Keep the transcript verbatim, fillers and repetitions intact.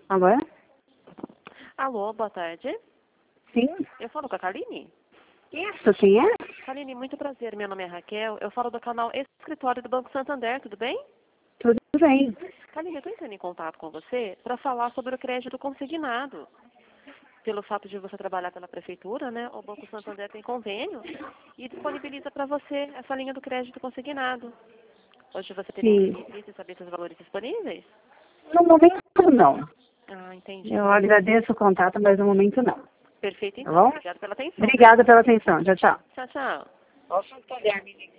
Alô? Alô, boa tarde. Sim? Eu falo com a Kaline? Isso, quem é? Kaline, muito prazer. Meu nome é Raquel. Eu falo do canal Escritório do Banco Santander, tudo bem? Tudo bem. Kaline, eu estou entrando em contato com você para falar sobre o crédito consignado. Pelo fato de você trabalhar pela prefeitura, né? O Banco Santander tem convênio e disponibiliza para você essa linha do crédito consignado. Hoje você teria Sim. interesse em saber seus valores disponíveis? No momento, não. Ah, entendi. Eu agradeço o contato, mas no momento, não. Perfeito, Tá então. bom? Obrigada pela atenção. Obrigada pela atenção. Tchau, tchau. Tchau, tchau. Posso olhar, menina?